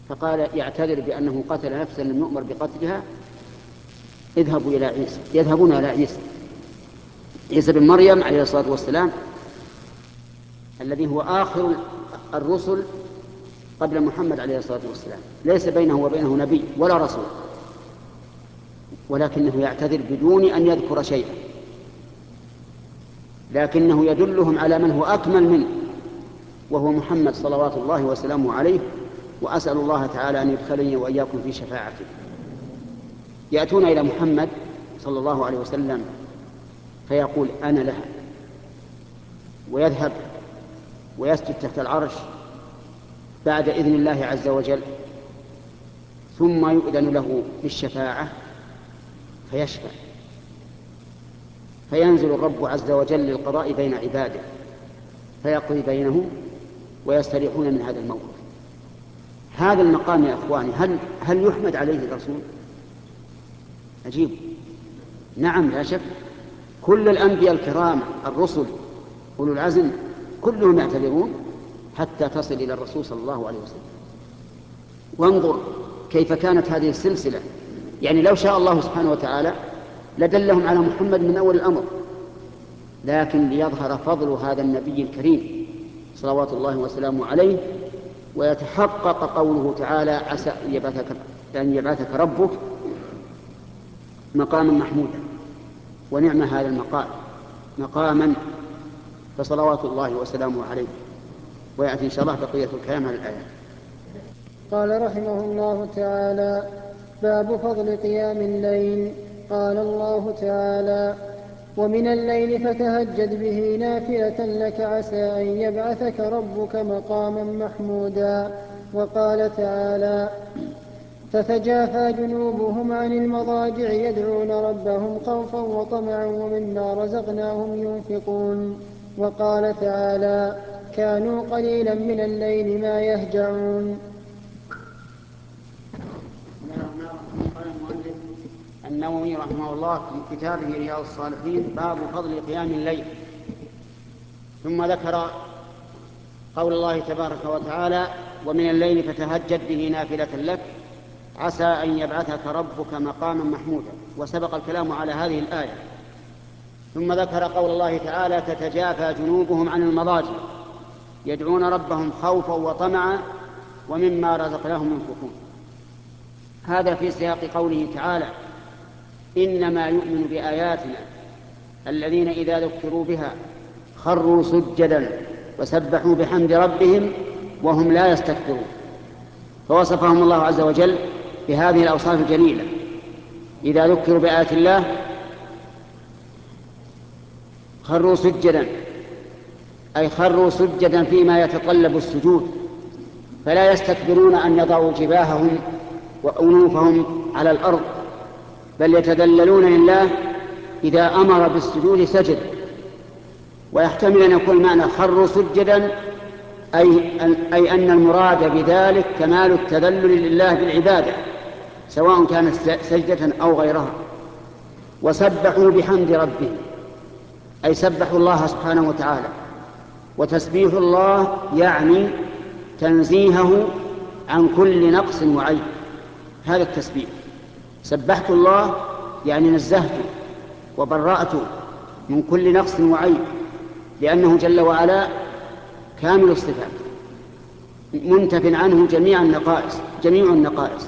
فقال يعتذر بأنه قتل نفسا لم يؤمر بقتلها: اذهبوا إلى عيسى. يذهبون إلى عيسى بن مريم عليه الصلاة والسلام، الذي هو آخر الرسل قبل محمد عليه الصلاة والسلام، ليس بينه وبينه نبي ولا رسول، ولكنه يعتذر بدون أن يذكر شيئا، لكنه يدلهم على من هو أكمل منه، وهو محمد صلوات الله وسلامه عليه، وأسأل الله تعالى أن يدخلني وإياكم في شفاعته. يأتون إلى محمد صلى الله عليه وسلم فيقول: أنا لها، ويذهب ويسجد تحت العرش بعد إذن الله عز وجل، ثم يؤذن له بالشفاعة فيشفع، فينزل الرب عز وجل للقضاء بين عباده فيقضي بينهم ويستريحون من هذا الموقف. هذا المقام يا أخواني هل يحمد عليه الرسول؟ عجيب. نعم، لا شك، كل الأنبياء الكرام الرسل أولو العزم كلهم يعتذرون حتى تصل إلى الرسول صلى الله عليه وسلم. وانظر كيف كانت هذه السلسلة، يعني لو شاء الله سبحانه وتعالى لدلهم على محمد من أول الأمر، لكن ليظهر فضل هذا النبي الكريم صلوات الله وسلامه عليه، ويتحقق قوله تعالى: عسى أن يبعثك ربك مقاما محمودا. ونعم هذا المقام مقاما، فصلوات الله وسلامه عليه. ويأتي إن شاء الله بقية الكلام على الآيات. قال رحمه الله تعالى: باب فضل قيام الليل. قال الله تعالى: ومن الليل فتهجد به نافلة لك عسى أن يبعثك ربك مقاما محمودا. وقال تعالى: تتجافى جنوبهم عن المضاجع يدعون ربهم خوفا وطمعا ومما رزقناهم ينفقون. وقال تعالى: كانوا قليلا من الليل ما يهجعون. النووي رحمه الله في كتابه رياض الصالحين باب فضل قيام الليل، ثم ذكر قول الله تبارك وتعالى: ومن الليل فتهجد به نافلة لك عسى أن يبعثك ربك مقاما محمودا. وسبق الكلام على هذه الآية. ثم ذكر قول الله تعالى: تتجافى جنوبهم عن المضاجع يدعون ربهم خوفا وطمعا ومما رزقناهم ينفقون. هذا في سياق قوله تعالى: إنما يؤمن بآياتنا الذين إذا ذكروا بها خروا سجدا وسبحوا بحمد ربهم وهم لا يستكبرون. فوصفهم الله عز وجل بهذه الأوصاف الجليلة: إذا ذكروا بآيات الله خروا سجدا، أي خروا سجدا فيما يتطلب السجود، فلا يستكبرون أن يضعوا جباههم وأنوفهم على الأرض، بل يتذللون لله إذا أمر بالسجود سجد. ويحتمل أن يكون معنى خروا سجدا أي أن المراد بذلك كمال التذلل لله بالعبادة، سواء كانت سجدة أو غيرها. وسبحوا بحمد ربهم، أي سبحوا الله سبحانه وتعالى. وتسبيح الله يعني تنزيهه عن كل نقص وعيب. هذا التسبيح، سبحت الله يعني نزهته وبرأته من كل نقص وعيب، لأنه جل وعلا كامل الصفات منتف عنه جميع النقائص.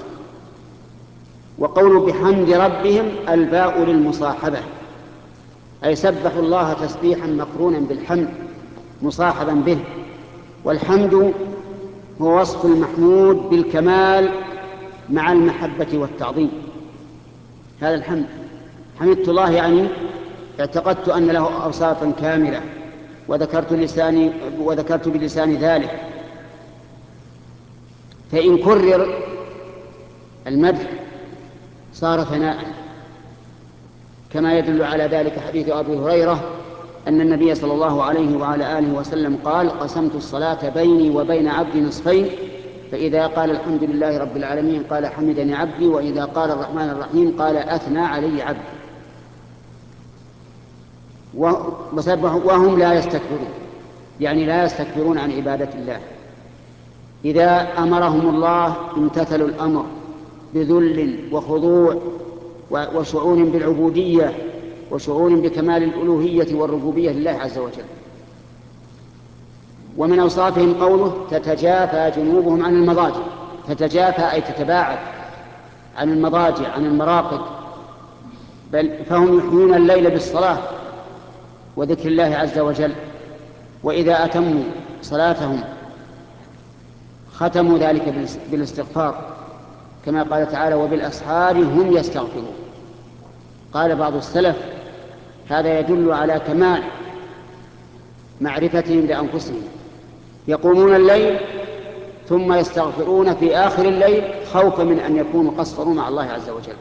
وقول بحمد ربهم الباء للمصاحبة، أي سبحوا الله تسبيحا مقرونا بالحمد مصاحبا به. والحمد هو وصف المحمود بالكمال مع المحبة والتعظيم. هذا الحمد، حمدت الله يعني اعتقدت أن له أوصافا كاملة وذكرت بلساني ذلك. فإن كرر المدح صار ثناء، كما يدل على ذلك حديث أبي هريرة أن النبي صلى الله عليه وعلى آله وسلم قال: قسمت الصلاة بيني وبين عبدي نصفين، فإذا قال الحمد لله رب العالمين قال حمدني عبدي، وإذا قال الرحمن الرحيم قال أثنى علي عبدي. وهم لا يستكبرون، يعني لا يستكبرون عن عبادة الله. إذا أمرهم الله امتثلوا الأمر بذل وخضوع وشعور بالعبودية وشعور بكمال الألوهية والربوبية لله عز وجل. ومن أوصافهم قوله تتجافى جنوبهم عن المضاجع. تتجافى أي تتباعد عن المضاجع، عن المراقد، بل فهم يحيون الليل بالصلاة وذكر الله عز وجل. وإذا أتموا صلاتهم ختموا ذلك بالاستغفار، كما قال تعالى وبالأسحار هم يستغفرون. قال بعض السلف هذا يدل على كمال معرفتهم لأنفسهم، يقومون الليل ثم يستغفرون في آخر الليل خوفا من أن يكونوا قصروا مع الله عز وجل.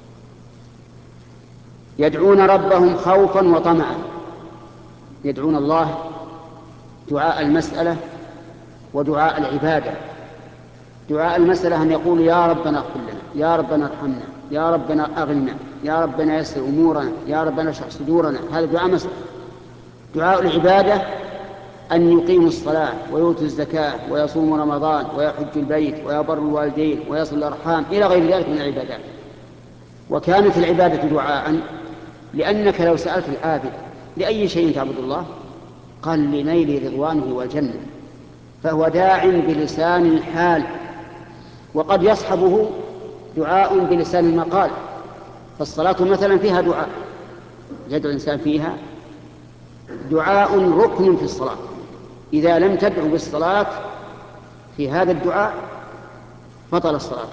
يدعون ربهم خوفا وطمعا، يدعون الله دعاء المسألة ودعاء العبادة. دعاء المسألة أن يقول يا ربنا اغفر لنا، يا ربنا ارحمنا، يا ربنا أغننا، يا ربنا يسر أمورنا، يا ربنا اشرح صدورنا، هذا دعاء مسألة. دعاء العبادة أن يقيموا الصلاة ويؤتوا الزكاة ويصوموا رمضان ويحج البيت ويبر الوالدين ويصل الأرحام إلى غير ذلك من العبادات. وكانت العبادة دعاء، لأنك لو سألت العابد لأي شيء تعبد الله قال لنيل رضوانه والجنة، فهو داع بلسان الحال، وقد يصحبه دعاء بلسان المقال. فالصلاة مثلا فيها دعاء، يدعو الإنسان فيها دعاء ركن في الصلاة. إذا لم تدعو بالصلاة في هذا الدعاء بطل الصلاة.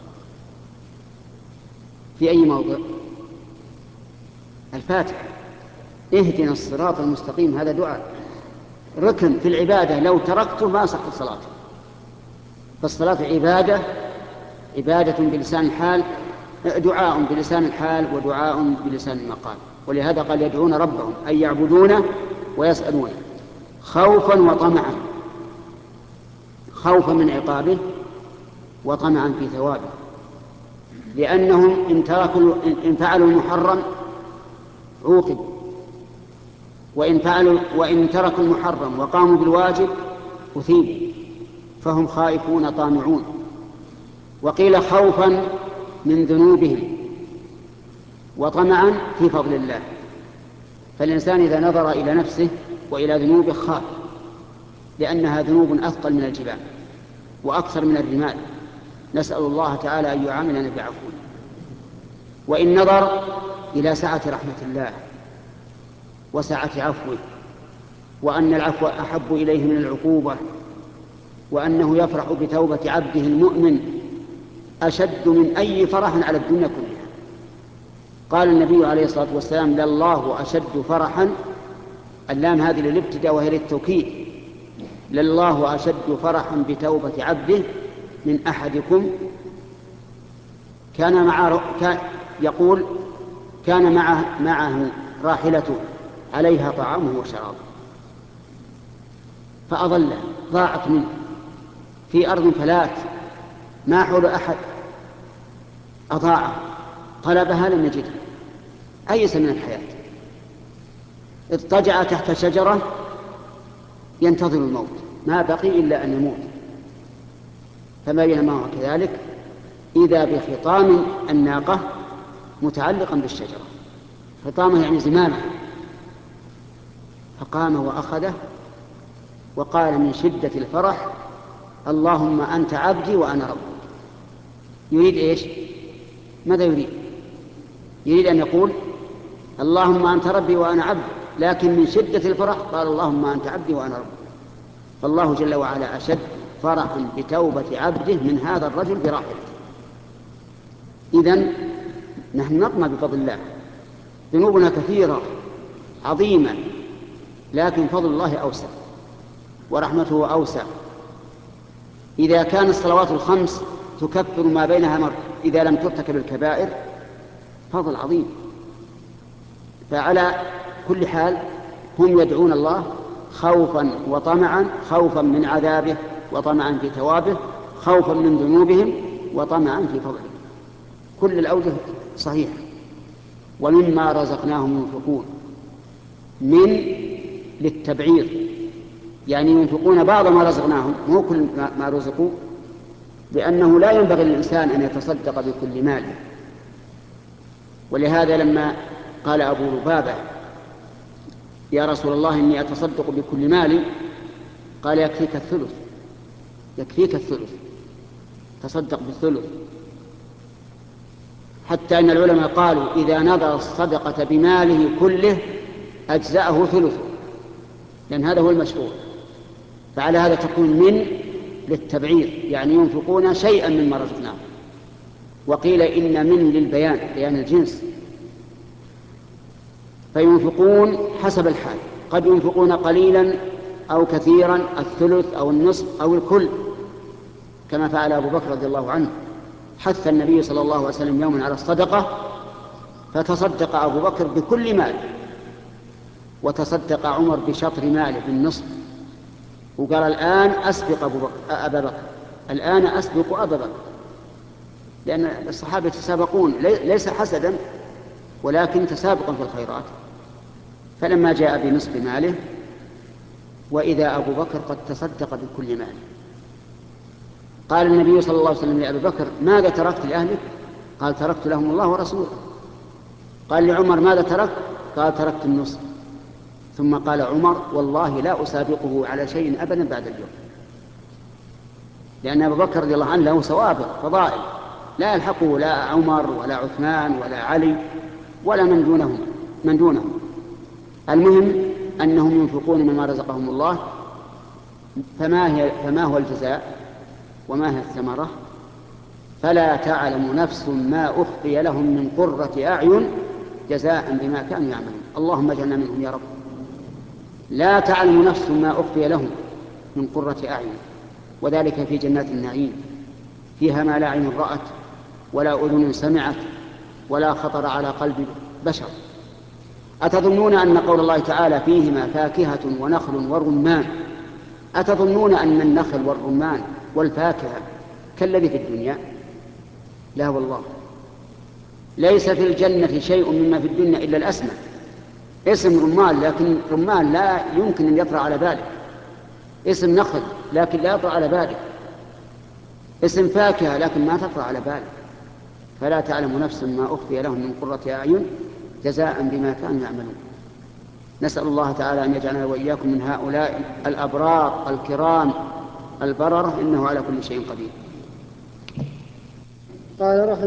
في أي موضع؟ الفاتحة، اهدنا الصراط المستقيم، هذا دعاء ركن في العبادة، لو تركته ما صحت الصلاة. فالصلاة عبادة بلسان الحال، دعاء بلسان الحال ودعاء بلسان المقال. ولهذا قال يدعون ربهم أي يعبدونه ويسألونه خوفا وطمعا، خوفا من عقابه وطمعا في ثوابه، لأنهم إن فعلوا المحرم عوقبوا، وإن تركوا المحرم وقاموا بالواجب أثيبوا، فهم خائفون طامعون. وقيل خوفا من ذنوبهم وطمعا في فضل الله. فالإنسان إذا نظر إلى نفسه وإلى ذنوبه خاف، لأنها ذنوب أثقل من الجبال وأكثر من الرمال، نسأل الله تعالى أن يعاملنا بعفوه. وإن نظر إلى سعة رحمة الله وسعة عفوه، وأن العفو أحب إليه من العقوبة، وأنه يفرح بتوبة عبده المؤمن أشد من أي فرح على الدنيا كلها. قال النبي عليه الصلاة والسلام لله أشد فرحا، اللام هذه للابتداء وهي للتوكيد، لله أشد فرحا بتوبة عبده من أحدكم يقول كان معه راحلته عليها طعامه وشرابه فأضل، ضاعت منه في أرض فلات ما حول أحد، أضاعه، طلبها لم يجدها، أيس من الحياة، اضطجع تحت شجرة ينتظر الموت، ما بقي إلا أن يموت. فما بينما هو كذلك إذا بخطام الناقة متعلقا بالشجرة، خطامه يعني زمامه، فقام وأخذه وقال من شدة الفرح اللهم أنت عبدي وأنا ربك. يريد إيش؟ ماذا يريد؟ يريد أن يقول اللهم أنت ربي وأنا عبدي، لكن من شدة الفرح قال اللهم أنت عبدي وأنا ربك. فالله جل وعلا أشد فرحا بتوبة عبده من هذا الرجل براحلته. إذن نحن نطمع بفضل الله، ذنوبنا كثيرة عظيمة، لكن فضل الله أوسع ورحمته أوسع. إذا كان الصلوات الخمس تكفر ما بينها إذا لم ترتكب الكبائر، فضل عظيم. فعلى كل حال هم يدعون الله خوفا وطمعا، خوفا من عذابه وطمعا في ثوابه، خوفا من ذنوبهم وطمعا في فضله. كل الأوجه صحيح. ومما رزقناهم ينفقون، من للتبعير يعني ينفقون بعض ما رزقناهم، مو كل ما رزقوا، لأنه لا ينبغي للإنسان أن يتصدق بكل ماله. ولهذا لما قال أبو لبابة يا رسول الله إني أتصدق بكل مالي، قال يكفيك الثلث، يكفيك الثلث، تصدق بالثلث. حتى أن العلماء قالوا إذا نذر الصدقة بماله كله أجزأه ثلثه، لأن هذا هو المشروع. فعلى هذا تكون من للتبعير، يعني ينفقون شيئا مما رزقناهم. وقيل إن من للبيان، بيان الجنس، فينفقون حسب الحال، قد ينفقون قليلا أو كثيرا، الثلث أو النصف أو الكل، كما فعل أبو بكر رضي الله عنه. حث النبي صلى الله عليه وسلم يوما على الصدقة، فتصدق أبو بكر بكل ماله، وتصدق عمر بشطر ماله بالنصف، وقال الآن أسبق أبا بكر، الآن أسبق أبا بكر، لأن الصحابة يتسابقون ليس حسدا ولكن تسابقا في الخيرات. فلما جاء بنصف ماله وإذا أبو بكر قد تصدق بكل ماله، قال النبي صلى الله عليه وسلم لأبي بكر ماذا تركت لأهلك؟ قال تركت لهم الله ورسوله. قال لعمر ماذا تركت؟ قال تركت النصف. ثم قال عمر والله لا أسابقه على شيء أبدا بعد اليوم، لأن أبو بكر رضي الله عنه له سوابق فضائل لا يلحقه لا عمر ولا عثمان ولا علي ولا من دونهم. المهم أنهم ينفقون مما رزقهم الله. فما هو الجزاء وما هي الثمرة؟ فلا تعلم نفس ما أخفي لهم من قرة أعين جزاء بما كانوا يعملون. اللهم اجعلنا منهم يا رب. لا تعلم نفس ما أخفي لهم من قرة أعين، وذلك في جنات النعيم فيها ما لا عين رأت ولا أذن سمعت ولا خطر على قلب بشر. أتظنون أن قول الله تعالى فيهما فاكهة ونخل ورمان، أتظنون أن النخل والرمان والفاكهة كالذي في الدنيا؟ لا والله، ليس في الجنة شيء مما في الدنيا إلا الأسمى، اسم رمان لكن رمان لا يمكن أن يطرأ على بالك، اسم نخل لكن لا يطرأ على بالك، اسم فاكهة لكن ما تطرأ على بالك. فلا تعلم نفس ما أخفي لهم من قرة أعين جزاء بما كانوا يعملون. نسأل الله تعالى أن يجعلنا وإياكم من هؤلاء الأبرار الكرام البررة، إنه على كل شيء قدير. قال رحمه